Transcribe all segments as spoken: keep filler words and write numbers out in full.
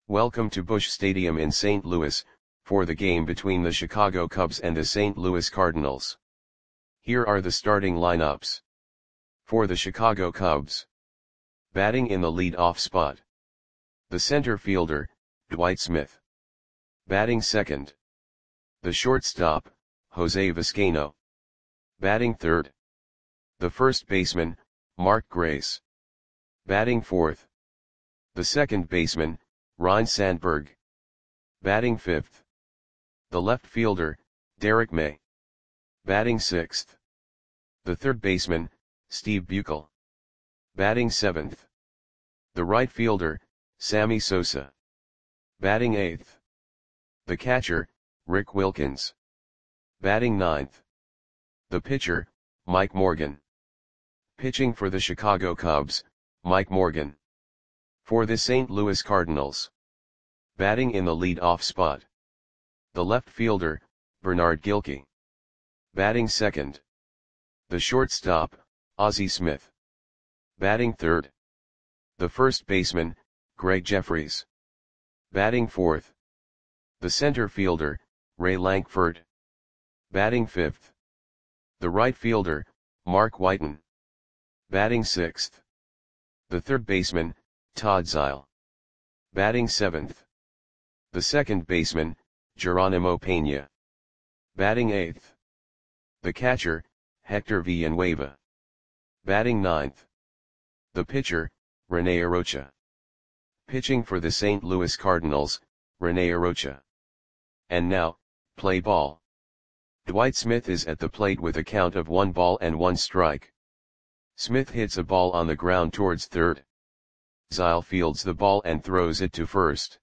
Welcome to Busch Stadium in Saint Louis, for the game between the Chicago Cubs and the Saint Louis Cardinals. Here are the starting lineups. For the Chicago Cubs. Batting in the lead-off spot. The center fielder, Dwight Smith. Batting second. The shortstop, Jose Vizcaino. Batting third. The first baseman, Mark Grace. Batting fourth. The second baseman, Ryne Sandberg. Batting fifth. The left fielder, Derek May. Batting sixth. The third baseman, Steve Buechele. Batting seventh. The right fielder, Sammy Sosa. Batting eighth. The catcher, Rick Wilkins. Batting ninth. The pitcher, Mike Morgan. Pitching for the Chicago Cubs, Mike Morgan. For the Saint Louis Cardinals. Batting in the lead-off spot. The left fielder, Bernard Gilkey. Batting second. The shortstop, Ozzie Smith. Batting third. The first baseman, Gregg Jefferies. Batting fourth. The center fielder, Ray Lankford. Batting fifth. The right fielder, Mark Whiten. Batting sixth. The third baseman, Todd Zeile. Batting seventh. The second baseman, Geronimo Pena. Batting eighth. The catcher, Hector Villanueva. Batting ninth. The pitcher, Rene Arocha. Pitching for the Saint Louis Cardinals, Rene Arocha. And now, play ball. Dwight Smith is at the plate with a count of one ball and one strike. Smith hits a ball on the ground towards third. Zeile fields the ball and throws it to first.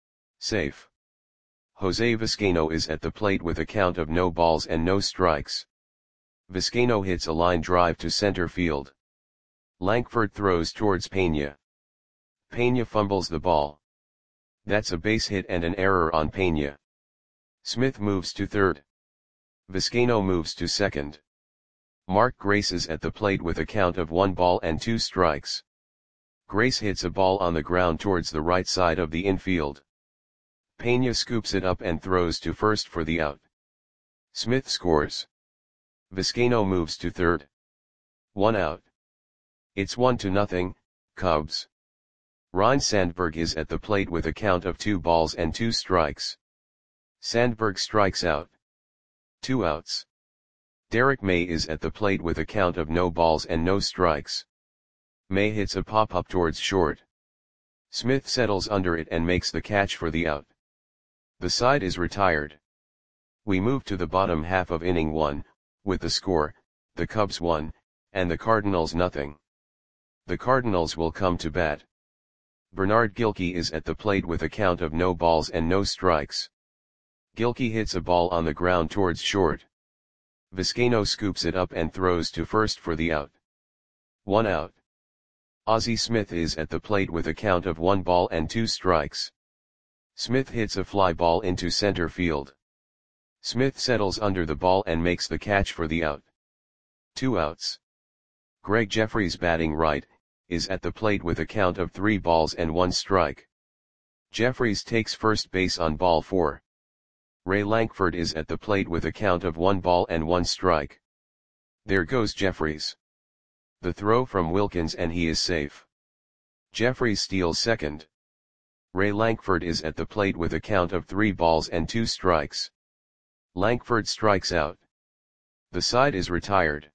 Safe. Jose Vizcaino is at the plate with a count of no balls and no strikes. Vizcaino hits a line drive to center field. Lankford throws towards Pena. Pena fumbles the ball. That's a base hit and an error on Pena. Smith moves to third. Vizcaino moves to second. Mark Grace is at the plate with a count of one ball and two strikes. Grace hits a ball on the ground towards the right side of the infield. Pena scoops it up and throws to first for the out. Smith scores. Vizcaino moves to third. One out. It's one to nothing, Cubs. Ryne Sandberg is at the plate with a count of two balls and two strikes. Sandberg strikes out. Two outs. Derek May is at the plate with a count of no balls and no strikes. May hits a pop-up towards short. Smith settles under it and makes the catch for the out. The side is retired. We move to the bottom half of inning one, with the score, the Cubs one, and the Cardinals nothing. The Cardinals will come to bat. Bernard Gilkey is at the plate with a count of no balls and no strikes. Gilkey hits a ball on the ground towards short. Vizcaino scoops it up and throws to first for the out. One out. Ozzie Smith is at the plate with a count of one ball and two strikes. Smith hits a fly ball into center field. Smith settles under the ball and makes the catch for the out. Two outs. Gregg Jefferies, batting right, is at the plate with a count of three balls and one strike. Jefferies takes first base on ball four. Ray Lankford is at the plate with a count of one ball and one strike. There goes Jefferies. The throw from Wilkins and he is safe. Jefferies steals second. Ray Lankford is at the plate with a count of three balls and two strikes. Lankford strikes out. The side is retired.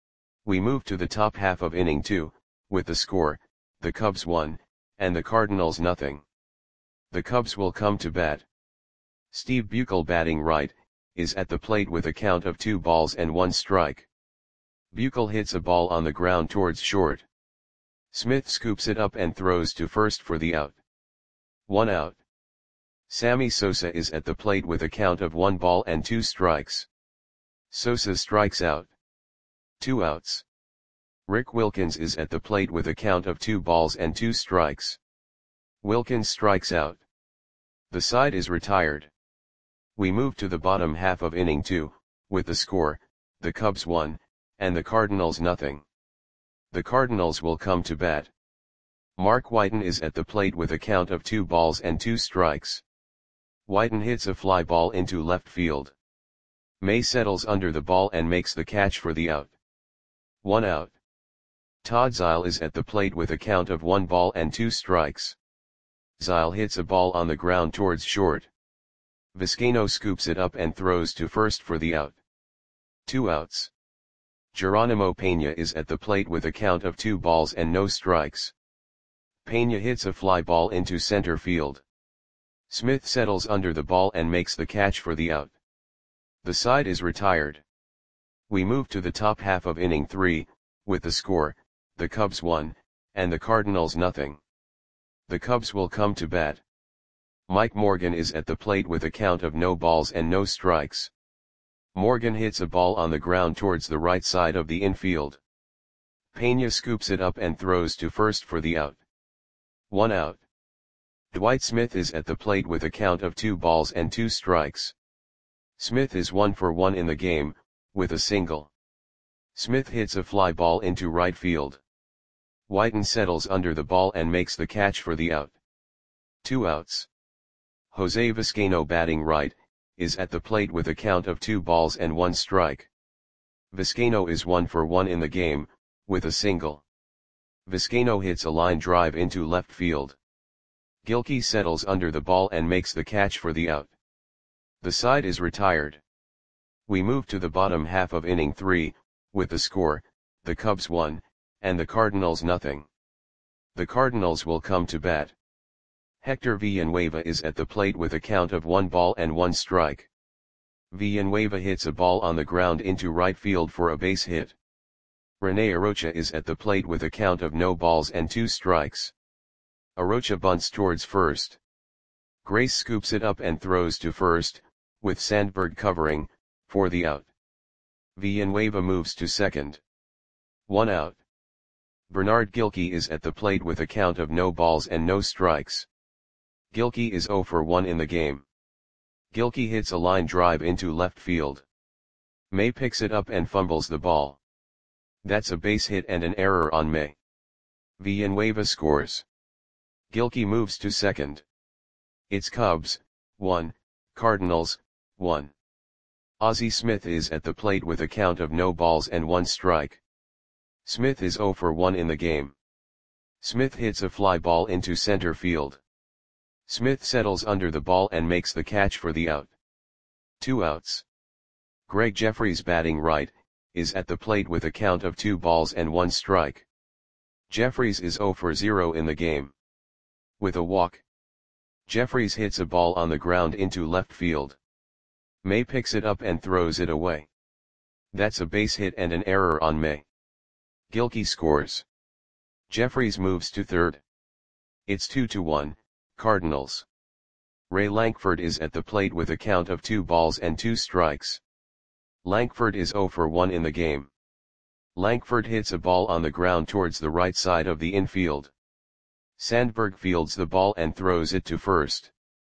We move to the top half of inning two, with the score, the Cubs one, and the Cardinals nothing. The Cubs will come to bat. Steve Buechele, batting right, is at the plate with a count of two balls and one strike. Buechele hits a ball on the ground towards short. Smith scoops it up and throws to first for the out. One out. Sammy Sosa is at the plate with a count of one ball and two strikes. Sosa strikes out. Two outs. Rick Wilkins is at the plate with a count of two balls and two strikes. Wilkins strikes out. The side is retired. We move to the bottom half of inning two, with the score, the Cubs one, and the Cardinals nothing. The Cardinals will come to bat. Mark Whiten is at the plate with a count of two balls and two strikes. Whiten hits a fly ball into left field. May settles under the ball and makes the catch for the out. One out. Todd Zeile is at the plate with a count of one ball and two strikes. Zeile hits a ball on the ground towards short. Vizcaino scoops it up and throws to first for the out. Two outs. Geronimo Pena is at the plate with a count of two balls and no strikes. Pena hits a fly ball into center field. Smith settles under the ball and makes the catch for the out. The side is retired. We move to the top half of inning three, with the score, the Cubs one, and the Cardinals nothing. The Cubs will come to bat. Mike Morgan is at the plate with a count of no balls and no strikes. Morgan hits a ball on the ground towards the right side of the infield. Pena scoops it up and throws to first for the out. One out. Dwight Smith is at the plate with a count of two balls and two strikes. Smith is one for one in the game, with a single. Smith hits a fly ball into right field. Whiten settles under the ball and makes the catch for the out. Two outs. Jose Vizcaino, batting right, is at the plate with a count of two balls and one strike. Vizcaino is one for one in the game, with a single. Vizcaino hits a line drive into left field. Gilkey settles under the ball and makes the catch for the out. The side is retired. We move to the bottom half of inning three, with the score, the Cubs one, and the Cardinals nothing. The Cardinals will come to bat. Hector Villanueva is at the plate with a count of one ball and one strike. Villanueva hits a ball on the ground into right field for a base hit. Rene Arocha is at the plate with a count of no balls and two strikes. Arocha bunts towards first. Grace scoops it up and throws to first, with Sandberg covering, for the out. Villanueva moves to second. One out. Bernard Gilkey is at the plate with a count of no balls and no strikes. Gilkey is zero for one in the game. Gilkey hits a line drive into left field. May picks it up and fumbles the ball. That's a base hit and an error on May. Villanueva scores. Gilkey moves to second. It's Cubs, one, Cardinals, one. Ozzie Smith is at the plate with a count of no balls and one strike. Smith is zero for one in the game. Smith hits a fly ball into center field. Smith settles under the ball and makes the catch for the out. Two outs. Greg Jefferies, batting right, is at the plate with a count of two balls and one strike. Jefferies is zero for zero in the game. With a walk. Jefferies hits a ball on the ground into left field. May picks it up and throws it away. That's a base hit and an error on May. Gilkey scores. Jefferies moves to third. It's two to one, Cardinals. Ray Lankford is at the plate with a count of two balls and two strikes. Lankford is zero for one in the game. Lankford hits a ball on the ground towards the right side of the infield. Sandberg fields the ball and throws it to first.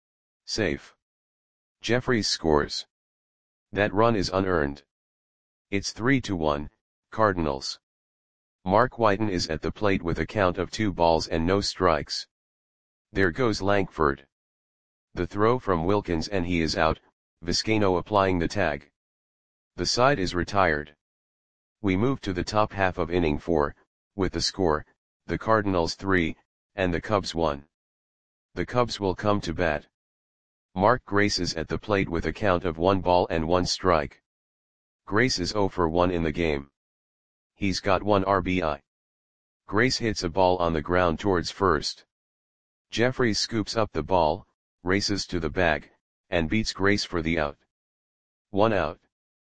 Safe. Jefferies scores. That run is unearned. It's three to one, Cardinals. Mark Whiten is at the plate with a count of two balls and no strikes. There goes Lankford. The throw from Wilkins and he is out, Vizcaino applying the tag. The side is retired. We move to the top half of inning four, with the score, the Cardinals three, and the Cubs one. The Cubs will come to bat. Mark Grace is at the plate with a count of one ball and one strike. Grace is zero for one in the game. He's got one R B I. Grace hits a ball on the ground towards first. Jefferies scoops up the ball, races to the bag, and beats Grace for the out. One out.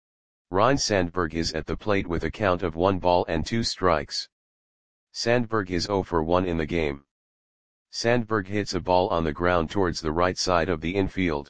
Ryne Sandberg is at the plate with a count of one ball and two strikes. Sandberg is zero for one in the game. Sandberg hits a ball on the ground towards the right side of the infield.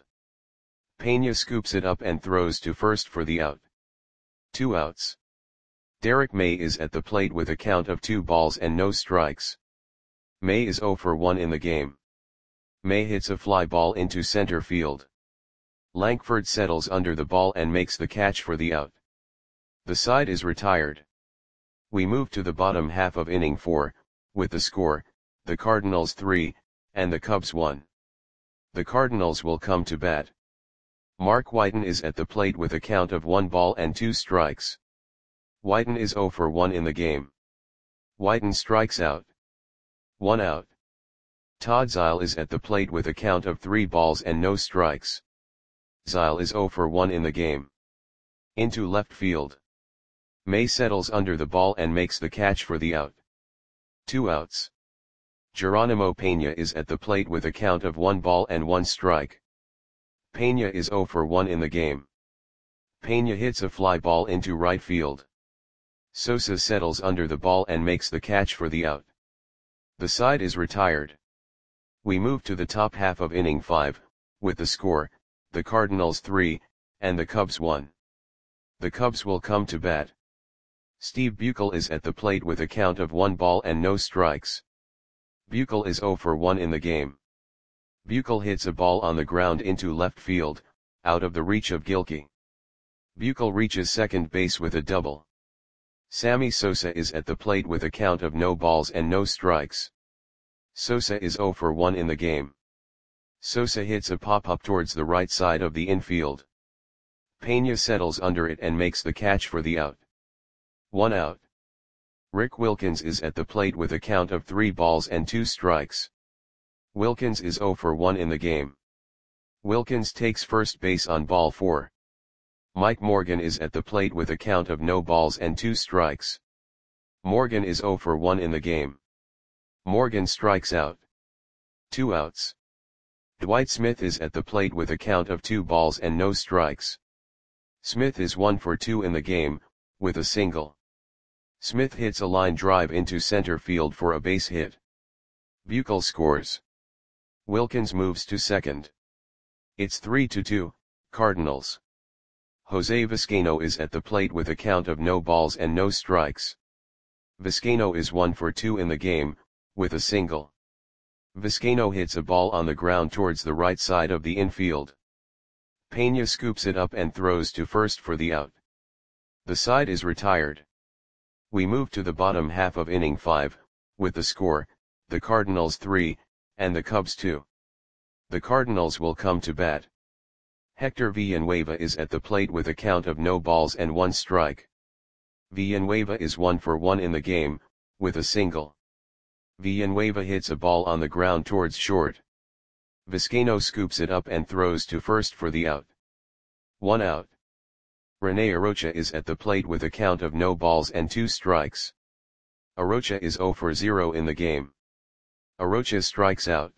Pena scoops it up and throws to first for the out. Two outs. Derek May is at the plate with a count of two balls and no strikes. May is zero for one in the game. May hits a fly ball into center field. Lankford settles under the ball and makes the catch for the out. The side is retired. We move to the bottom half of inning four, with the score, the Cardinals three, and the Cubs one. The Cardinals will come to bat. Mark Whiten is at the plate with a count of one ball and two strikes. Whiten is zero for one in the game. Whiten strikes out. One out. Todd Zeile is at the plate with a count of three balls and no strikes. Zeile is zero for one in the game. Into left field. May settles under the ball and makes the catch for the out. Two outs. Geronimo Pena is at the plate with a count of one ball and one strike. Pena is zero for one in the game. Pena hits a fly ball into right field. Sosa settles under the ball and makes the catch for the out. The side is retired. We move to the top half of inning five, with the score, the Cardinals three, and the Cubs one. The Cubs will come to bat. Steve Buechele is at the plate with a count of one ball and no strikes. Buechele is zero for one in the game. Buechele hits a ball on the ground into left field, out of the reach of Gilkey. Buechele reaches second base with a double. Sammy Sosa is at the plate with a count of no balls and no strikes. Sosa is zero for one in the game. Sosa hits a pop-up towards the right side of the infield. Pena settles under it and makes the catch for the out. One out. Rick Wilkins is at the plate with a count of three balls and two strikes. Wilkins is zero for one in the game. Wilkins takes first base on ball four. Mike Morgan is at the plate with a count of no balls and two strikes. Morgan is zero for one in the game. Morgan strikes out. Two outs. Dwight Smith is at the plate with a count of two balls and no strikes. Smith is one for two in the game, with a single. Smith hits a line drive into center field for a base hit. Buechele scores. Wilkins moves to second. It's three to two, Cardinals. Jose Vizcaino is at the plate with a count of no balls and no strikes. Vizcaino is one for two in the game, with a single. Vizcaino hits a ball on the ground towards the right side of the infield. Pena scoops it up and throws to first for the out. The side is retired. We move to the bottom half of inning five, with the score, the Cardinals three, and the Cubs two. The Cardinals will come to bat. Hector Villanueva is at the plate with a count of no balls and one strike. Villanueva is one for one in the game, with a single. Villanueva hits a ball on the ground towards short. Vizcaino scoops it up and throws to first for the out. One out. Rene Arocha is at the plate with a count of no balls and two strikes. Arocha is zero for zero in the game. Arocha strikes out.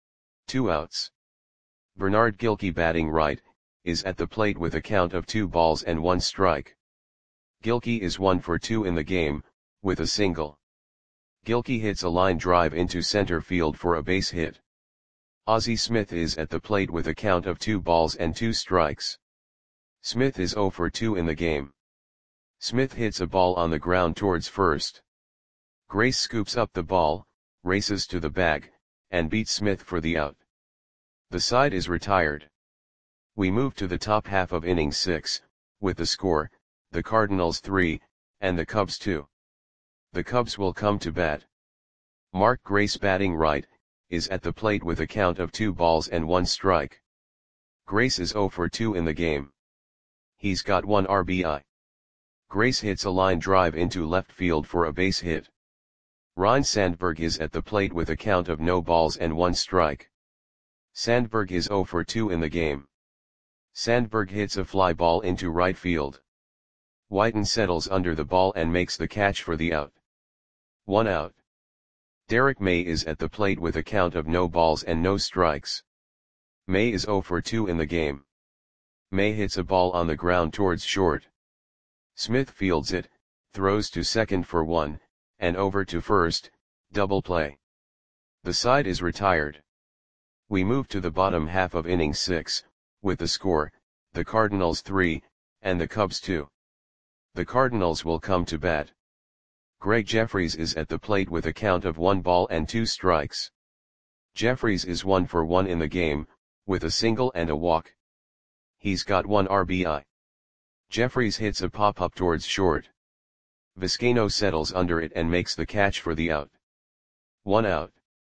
Two outs. Bernard Gilkey, batting right, is at the plate with a count of two balls and one strike. Gilkey is one for two in the game, with a single. Gilkey hits a line drive into center field for a base hit. Ozzie Smith is at the plate with a count of two balls and two strikes. Smith is zero for two in the game. Smith hits a ball on the ground towards first. Grace scoops up the ball, races to the bag, and beats Smith for the out. The side is retired. We move to the top half of inning six, with the score, the Cardinals three, and the Cubs two. The Cubs will come to bat. Mark Grace, batting right, is at the plate with a count of two balls and one strike. Grace is zero for two in the game. He's got one R B I. Grace hits a line drive into left field for a base hit. Ryne Sandberg is at the plate with a count of no balls and one strike. Sandberg is zero for two in the game. Sandberg hits a fly ball into right field. Whiten settles under the ball and makes the catch for the out. One out. Derek May is at the plate with a count of no balls and no strikes. May is zero for two in the game. May hits a ball on the ground towards short. Smith fields it, throws to second for one, and over to first, double play. The side is retired. We move to the bottom half of inning six, with the score, the Cardinals three, and the Cubs two. The Cardinals will come to bat. Greg Jeffries is at the plate with a count of one ball and two strikes. Jeffries is one for one in the game, with a single and a walk. He's got one R B I. Jeffries hits a pop-up towards short. Vizcaino settles under it and makes the catch for the out. One out.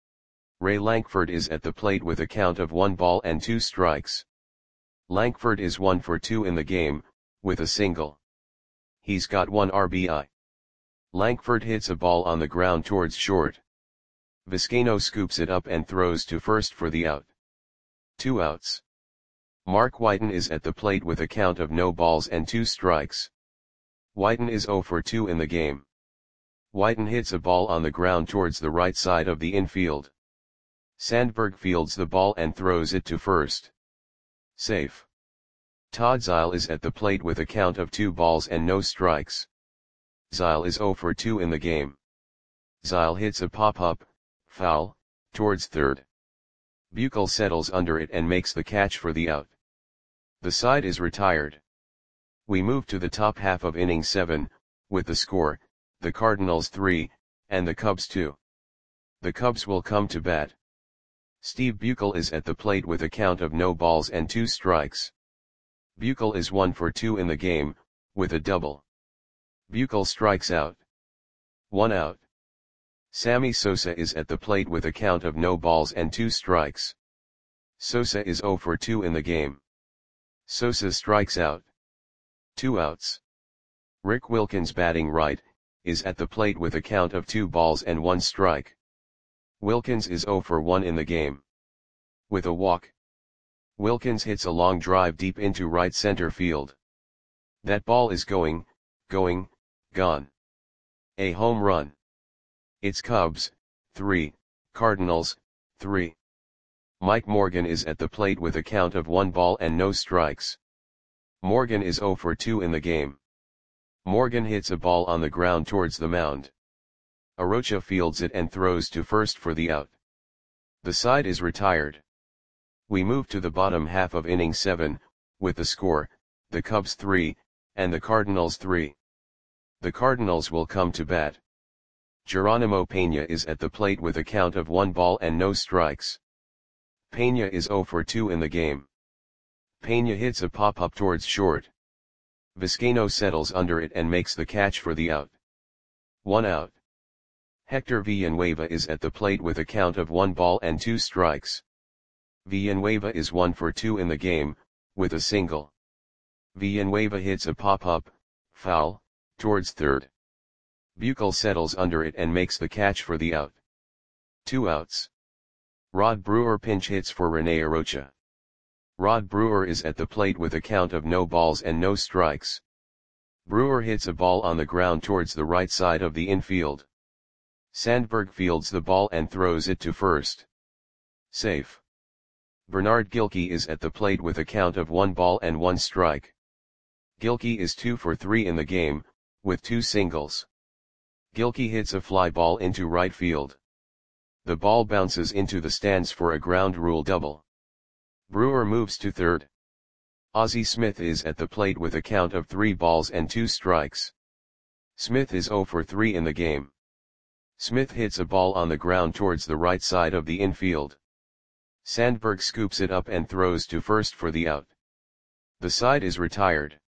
Ray Lankford is at the plate with a count of one ball and two strikes. Lankford is one for two in the game, with a single. He's got one R B I. Lankford hits a ball on the ground towards short. Vizcaino scoops it up and throws to first for the out. Two outs. Mark Whiten is at the plate with a count of no balls and two strikes. Whiten is zero for two in the game. Whiten hits a ball on the ground towards the right side of the infield. Sandberg fields the ball and throws it to first. Safe. Todd Zeile is at the plate with a count of two balls and no strikes. Zeile is zero for two in the game. Zeile hits a pop-up, foul, towards third. Buechel settles under it and makes the catch for the out. The side is retired. We move to the top half of inning seven, with the score, the Cardinals three, and the Cubs two. The Cubs will come to bat. Steve Buechel is at the plate with a count of no balls and two strikes. Buechel is one for two in the game, with a double. Buechel strikes out. One out. Sammy Sosa is at the plate with a count of no balls and two strikes. Sosa is zero for two in the game. Sosa strikes out. Two outs. Rick Wilkins, batting right, is at the plate with a count of two balls and one strike. Wilkins is zero for one in the game. With a walk. Wilkins hits a long drive deep into right center field. That ball is going, going, gone. A home run. It's Cubs, three, Cardinals, three. Mike Morgan is at the plate with a count of one ball and no strikes. Morgan is zero for two in the game. Morgan hits a ball on the ground towards the mound. Arocha fields it and throws to first for the out. The side is retired. We move to the bottom half of inning seven, with the score, the Cubs three, and the Cardinals three. The Cardinals will come to bat. Geronimo Pena is at the plate with a count of one ball and no strikes. Pena is zero for two in the game. Pena hits a pop-up towards short. Vizcaino settles under it and makes the catch for the out. One out. Hector Villanueva is at the plate with a count of one ball and two strikes. Villanueva is one for two in the game, with a single. Villanueva hits a pop-up, foul, towards third. Buechel settles under it and makes the catch for the out. Two outs. Rod Brewer pinch hits for Rene Arocha. Rod Brewer is at the plate with a count of no balls and no strikes. Brewer hits a ball on the ground towards the right side of the infield. Sandberg fields the ball and throws it to first. Safe. Bernard Gilkey is at the plate with a count of one ball and one strike. Gilkey is two for three in the game, with two singles. Gilkey hits a fly ball into right field. The ball bounces into the stands for a ground rule double. Brewer moves to third. Ozzie Smith is at the plate with a count of three balls and two strikes. Smith is zero for three in the game. Smith hits a ball on the ground towards the right side of the infield. Sandberg scoops it up and throws to first for the out. The side is retired.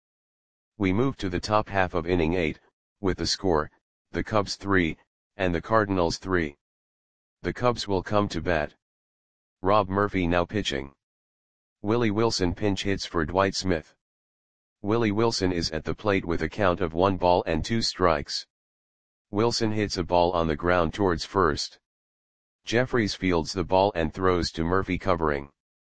We move to the top half of inning eight, with the score, the Cubs three, and the Cardinals three. The Cubs will come to bat. Rob Murphy now pitching. Willie Wilson pinch hits for Dwight Smith. Willie Wilson is at the plate with a count of one ball and two strikes. Wilson hits a ball on the ground towards first. Jeffries fields the ball and throws to Murphy covering.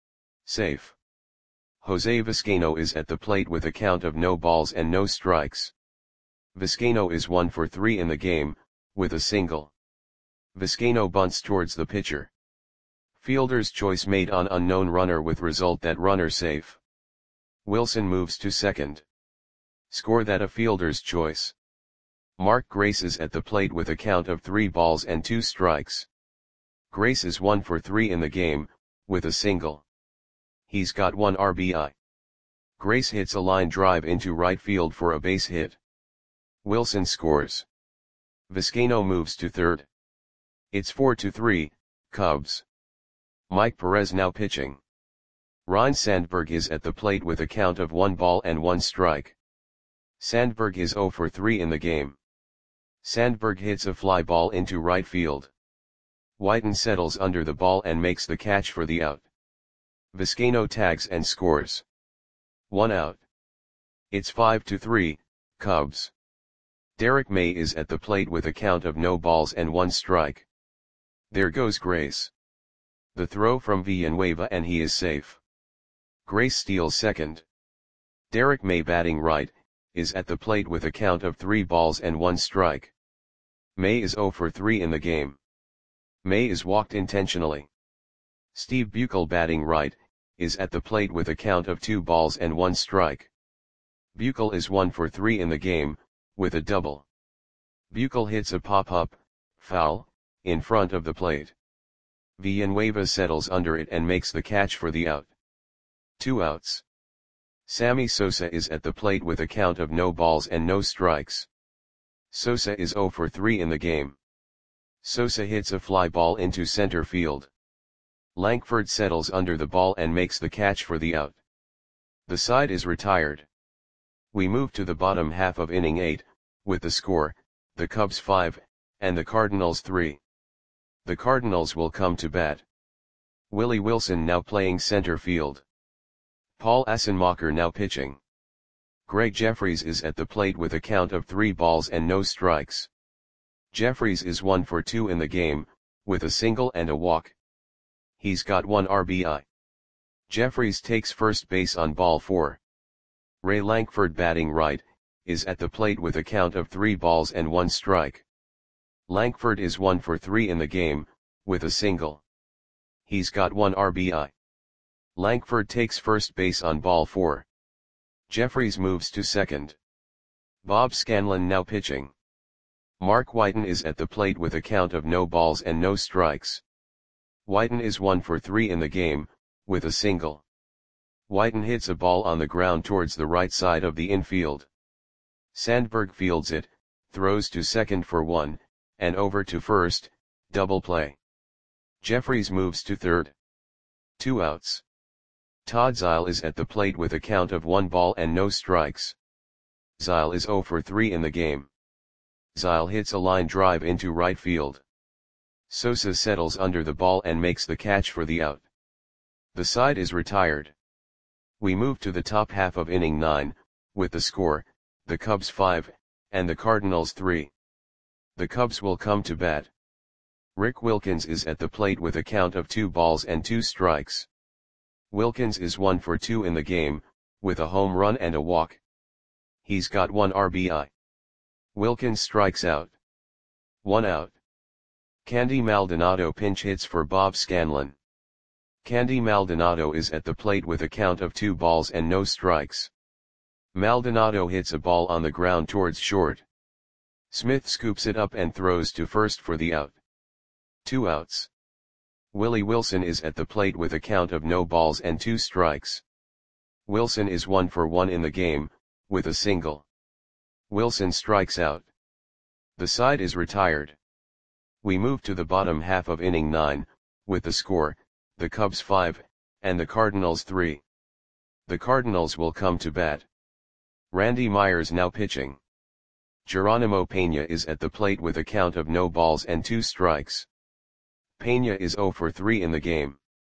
Safe. Jose Vizcaino is at the plate with a count of no balls and no strikes. Vizcaino is one for three in the game, with a single. Vizcaino bunts towards the pitcher. Fielder's choice made on unknown runner with result that runner safe. Wilson moves to second. Score that a fielder's choice. Mark Grace is at the plate with a count of three balls and two strikes. Grace is one for three in the game, with a single. He's got one R B I. Grace hits a line drive into right field for a base hit. Wilson scores. Vizcaino moves to third. It's four to three, Cubs. Mike Perez now pitching. Ryne Sandberg is at the plate with a count of one ball and one strike. Sandberg is zero for three in the game. Sandberg hits a fly ball into right field. Whiten settles under the ball and makes the catch for the out. Vizcaino tags and scores. One out. It's five to three, Cubs. Derek May is at the plate with a count of no balls and one strike. There goes Grace. The throw from Villanueva and he is safe. Grace steals second. Derek May, batting right, is at the plate with a count of three balls and one strike. May is zero for three in the game. May is walked intentionally. Steve Buechele, batting right, is at the plate with a count of two balls and one strike. Buechele is one for three in the game, with a double. Buechele hits a pop-up, foul, in front of the plate. Villanueva settles under it and makes the catch for the out. Two outs. Sammy Sosa is at the plate with a count of no balls and no strikes. Sosa is zero for three in the game. Sosa hits a fly ball into center field. Lankford settles under the ball and makes the catch for the out. The side is retired. We move to the bottom half of inning eight, with the score, the Cubs five, and the Cardinals three. The Cardinals will come to bat. Willie Wilson now playing center field. Paul Assenmacher now pitching. Greg Jeffries is at the plate with a count of three balls and no strikes. Jeffries is one for two in the game, with a single and a walk. He's got one R B I. Jeffries takes first base on ball four. Ray Lankford, batting right, is at the plate with a count of three balls and one strike. Lankford is one for three in the game, with a single. He's got one R B I. Lankford takes first base on ball four. Jeffries moves to second. Bob Scanlon now pitching. Mark Whiten is at the plate with a count of no balls and no strikes. Whiten is one for three in the game, with a single. Whiten hits a ball on the ground towards the right side of the infield. Sandberg fields it, throws to second for one, and over to first, double play. Jeffries moves to third. Two outs. Todd Zeile is at the plate with a count of one ball and no strikes. Zeile is zero for three in the game. Zeile hits a line drive into right field. Sosa settles under the ball and makes the catch for the out. The side is retired. We move to the top half of inning nine, with the score, the Cubs five, and the Cardinals three. The Cubs will come to bat. Rick Wilkins is at the plate with a count of two balls and two strikes. Wilkins is one for two in the game, with a home run and a walk. He's got one R B I. Wilkins strikes out. One out. Candy Maldonado pinch hits for Bob Scanlon. Candy Maldonado is at the plate with a count of two balls and no strikes. Maldonado hits a ball on the ground towards short. Smith scoops it up and throws to first for the out. Two outs. Willie Wilson is at the plate with a count of no balls and two strikes. Wilson is one for one in the game, with a single. Wilson strikes out. The side is retired. We move to the bottom half of inning nine, with the score, the Cubs five, and the Cardinals three. The Cardinals will come to bat. Randy Myers now pitching. Geronimo Pena is at the plate with a count of no balls and two strikes. Pena is zero for three in the game.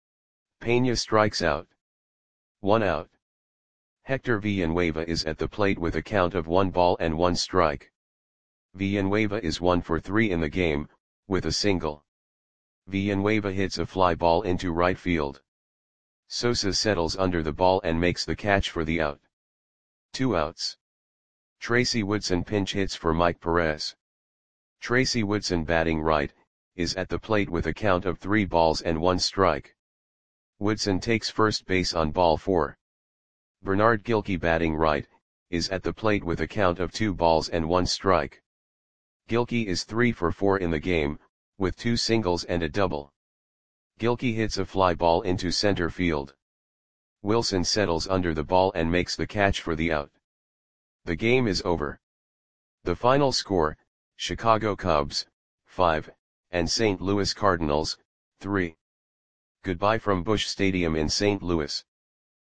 Pena strikes out. One out. Hector Villanueva is at the plate with a count of one ball and one strike. Villanueva is one for three in the game, with a single. Villanueva hits a fly ball into right field. Sosa settles under the ball and makes the catch for the out. Two outs. Tracy Woodson pinch hits for Mike Perez. Tracy Woodson, batting right, is at the plate with a count of three balls and one strike. Woodson takes first base on ball four. Bernard Gilkey, batting right, is at the plate with a count of two balls and one strike. Gilkey is three for four in the game, with two singles and a double. Gilkey hits a fly ball into center field. Wilson settles under the ball and makes the catch for the out. The game is over. The final score, Chicago Cubs, five, and Saint Louis Cardinals, three. Goodbye from Busch Stadium in Saint Louis.